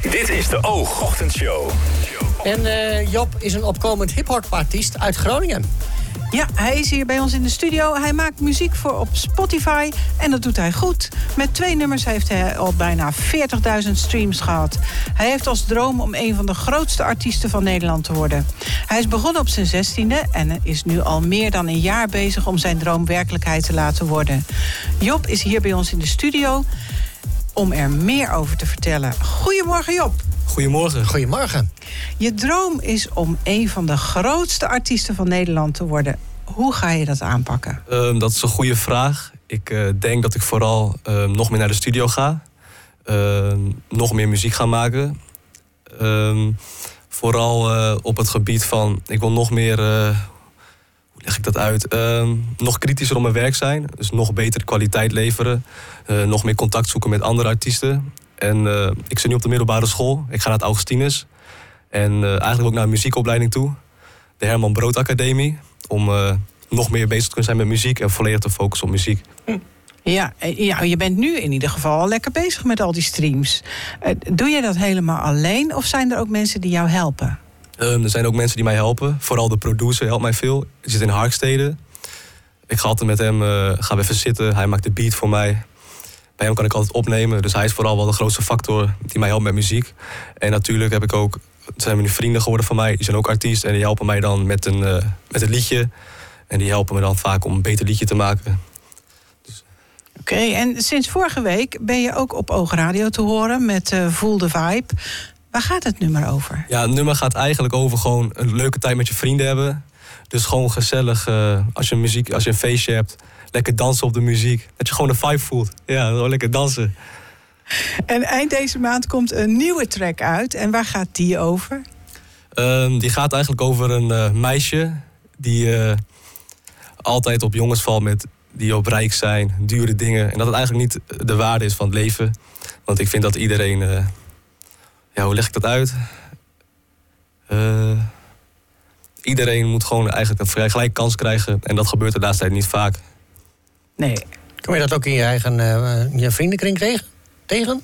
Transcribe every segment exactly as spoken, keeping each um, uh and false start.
Dit is de Oog Ochtendshow. En uh, Job is een opkomend hip-hop-artiest uit Groningen. Ja, hij is hier bij ons in de studio. Hij maakt muziek voor op Spotify en dat doet hij goed. Met twee nummers heeft hij al bijna veertigduizend streams gehad. Hij heeft als droom om een van de grootste artiesten van Nederland te worden. Hij is begonnen op zijn zestiende en is nu al meer dan een jaar bezig om zijn droom werkelijkheid te laten worden. Job is hier bij ons in de studio om er meer over te vertellen. Goedemorgen, Job. Goedemorgen. Goedemorgen. Je droom is om een van de grootste artiesten van Nederland te worden. Hoe ga je dat aanpakken? Uh, dat is een goede vraag. Ik uh, denk dat ik vooral uh, nog meer naar de studio ga. Uh, nog meer muziek ga maken. Uh, vooral uh, op het gebied van... Ik wil nog meer... Uh, hoe leg ik dat uit? Uh, nog kritischer op mijn werk zijn. Dus nog betere kwaliteit leveren. Uh, nog meer contact zoeken met andere artiesten. En uh, ik zit nu op de middelbare school. Ik ga naar het Augustinus. En uh, eigenlijk ook naar een muziekopleiding toe. De Herman Brood Academie. Om uh, nog meer bezig te kunnen zijn met muziek. En volledig te focussen op muziek. Ja, ja, je bent nu in ieder geval al lekker bezig met al die streams. Uh, doe je dat helemaal alleen? Of zijn er ook mensen die jou helpen? Um, er zijn ook mensen die mij helpen. Vooral de producer helpt mij veel. Hij zit in Harkstede. Ik ga altijd met hem uh, gaan we even zitten. Hij maakt de beat voor mij. Bij hem kan ik altijd opnemen. Dus hij is vooral wel de grootste factor die mij helpt met muziek. En natuurlijk heb ik ook, zijn we nu vrienden geworden van mij. Die zijn ook artiest en die helpen mij dan met een, uh, met een liedje. En die helpen me dan vaak om een beter liedje te maken. Dus... Oké, okay, en sinds vorige week ben je ook op Oogradio te horen met uh, Voel de Vibe. Waar gaat het nummer over? Ja, het nummer gaat eigenlijk over gewoon een leuke tijd met je vrienden hebben. Dus gewoon gezellig, uh, als je muziek, als je een feestje hebt... Lekker dansen op de muziek. Dat je gewoon een vibe voelt. Ja, gewoon lekker dansen. En eind deze maand komt een nieuwe track uit. En waar gaat die over? Um, die gaat eigenlijk over een uh, meisje... die uh, altijd op jongens valt met die op rijk zijn, dure dingen. En dat het eigenlijk niet de waarde is van het leven. Want ik vind dat iedereen... Uh, ja, hoe leg ik dat uit? Uh, iedereen moet gewoon eigenlijk een vrij gelijke kans krijgen. En dat gebeurt de laatste tijd niet vaak. Nee. Kom je dat ook in je eigen uh, je vriendenkring tegen? tegen?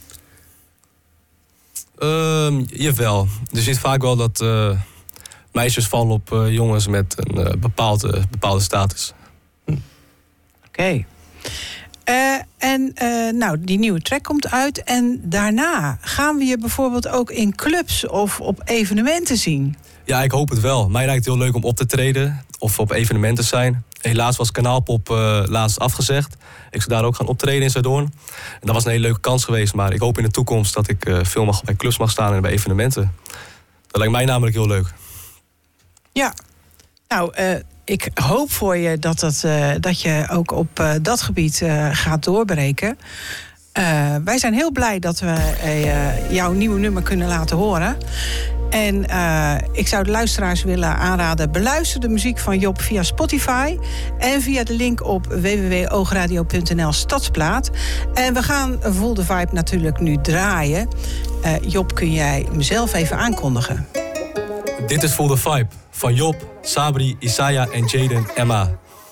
Uh, jawel. Je ziet vaak wel dat uh, meisjes vallen op uh, jongens met een uh, bepaalde, bepaalde status. Hm. Oké. Okay. Uh, en uh, nou, die nieuwe track komt uit. En daarna gaan we je bijvoorbeeld ook in clubs of op evenementen zien? Ja, ik hoop het wel. Mij lijkt het heel leuk om op te treden of op evenementen zijn. Helaas was Kanaalpop uh, laatst afgezegd. Ik zou daar ook gaan optreden in Zuidhoorn. En dat was een hele leuke kans geweest. Maar ik hoop in de toekomst dat ik uh, veel mag, bij clubs mag staan en bij evenementen. Dat lijkt mij namelijk heel leuk. Ja, nou, uh, ik hoop voor je dat, dat, uh, dat je ook op uh, dat gebied uh, gaat doorbreken. Uh, wij zijn heel blij dat we uh, jouw nieuwe nummer kunnen laten horen. En uh, ik zou de luisteraars willen aanraden... beluister de muziek van Job via Spotify... en via de link op w w w punt oogradio punt n l Stadsplaat. En we gaan Voel de Vibe natuurlijk nu draaien. Uh, Job, kun jij mezelf even aankondigen? Dit is Voel de Vibe van Job, Sabri, Isaiah en Jaden Emma.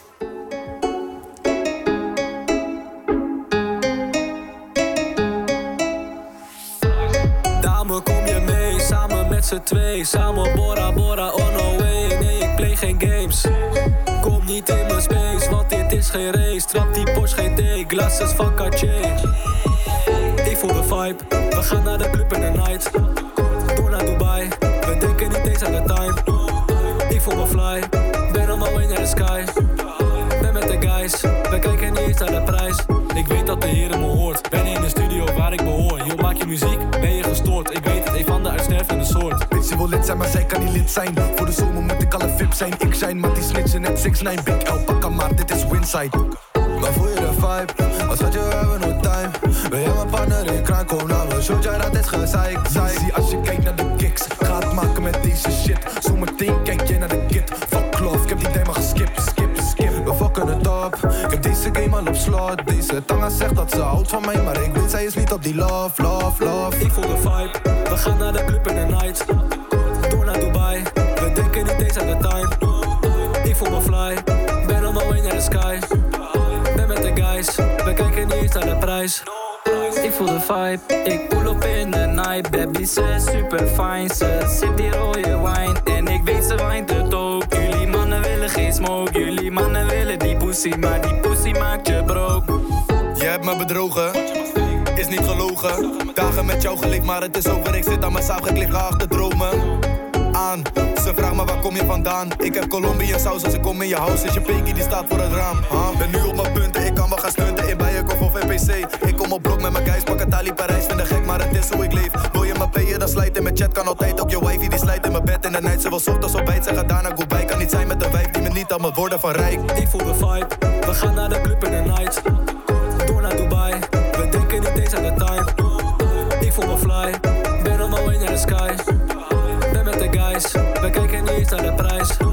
Twee, samen Bora Bora on no way. Nee, ik play geen games. Kom niet in mijn space, want dit is geen race. Trap die Porsche G T, glasses van Cartier. Ik voel de vibe, we gaan naar de club in de night. Door naar Dubai, we denken niet eens aan de time. Ik voel me fly, ben on my way naar de sky. Ben met de guys, we kijken niet eens naar de prijs. Ik weet dat de Heer me hoort, ben in de studio waar ik behoor. Yo, maak je muziek, ben je gestoord. Ik weet het, een van de uitstervende soort. Bitch, die wil lid zijn, maar zij kan niet lid zijn. Voor de zomer moet ik alle V I P zijn. Ik zijn, maar die snitchen net zes nine. Big L, pakken maar, dit is Winside. Maar voel je de vibe? Als wat je hebben no time. Ben jij mijn partner in kraan, kom naar me. Shoot jij dat is gezeik, zeik. Zie als je kijkt naar de kicks, ga het maken met deze shit. Zometeen kijk je naar de kid. Fuck love, ik heb die thema geskipt, skip, skip. We fucken het op, ik heb deze game al op slot. Deze tanga zegt dat ze houdt van mij, maar ik weet zij is niet op die love, love, love. Ik voel de vibe, we gaan naar de club in de night. Door naar Dubai, we denken niet eens aan de time. Ik voel me fly, ben on my way naar de sky. Ben met de guys, we kijken niet eens naar de prijs. Ik voel voel de vibe. Ik pull op in de night. Baby, ze is super fijn. Ze zit die rode wine. En ik weet ze wijnt het ook. Jullie mannen willen geen smoke. Jullie mannen willen die pussy. Maar die pussy maakt je broke. Je hebt me bedrogen, is niet gelogen. Dagen met jou gelikt, maar het is over. Ik zit aan mijn saap geklikt, ga achter dromen aan. Ze vraagt me waar kom je vandaan. Ik heb Colombian saus als ik kom in je house. Is je pekie die staat voor het raam, huh? Ben nu op mijn punten, ik kan wel gaan stunten. In Bijenkorf of N P C. Ik kom op blok met mijn guys, pak het Ali Parijs. Vind het gek, maar het is hoe ik leef. Wil je me payen, dan slijt in mijn chat. Kan altijd ook je wifey, die slijt in mijn bed in de night. Ze wil ochtends op bijt, zeggen daarna goodbye. Kan niet zijn met een wijf die me niet aan mijn woorden van rijk. Ik voel de vibe, we gaan naar de club in de night. Door naar Dubai, we denken niet eens aan de time. Ik voel me fly, ben on my way naar de sky. Ben met de guys, we kijken niet eens naar de prijs.